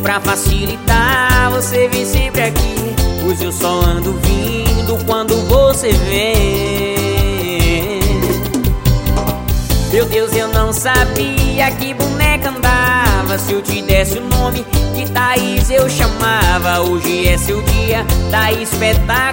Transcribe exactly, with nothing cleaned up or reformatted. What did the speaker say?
pra facilitar, você vem sempre aqui, pois eu só ando vindo quando você vem. Meu Deus, eu não sabia que boneca andava. Se eu te desse o nome de Thaís eu chamava. Hoje é seu dia, tá espetacular.